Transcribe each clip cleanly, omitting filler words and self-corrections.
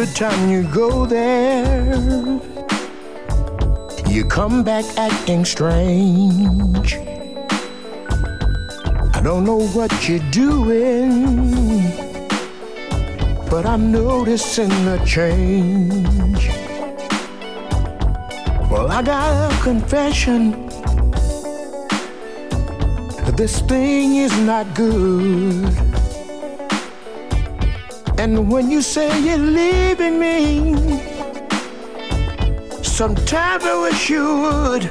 every time you go there, you come back acting strange. I don't know what you're doing, but I'm noticing a change. Well, I got a confession. This thing is not good. And when you say you're leaving me, sometimes I wish you would.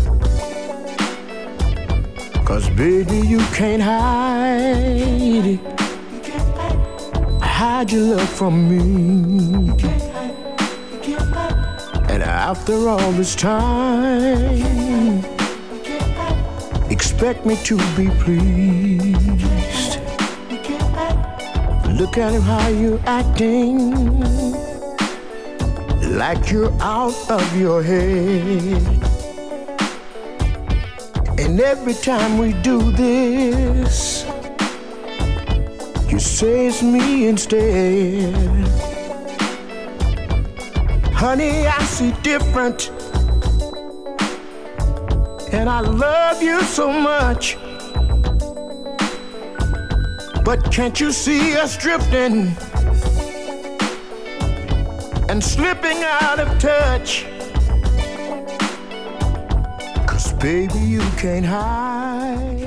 'Cause baby, you can't hide your love from me. And after all this time, expect me to be pleased. Look at how you're acting, like you're out of your head. And every time we do this, you say it's me instead. Honey, I see different, and I love you so much. But can't you see us drifting and slipping out of touch? 'Cause baby, you can't hide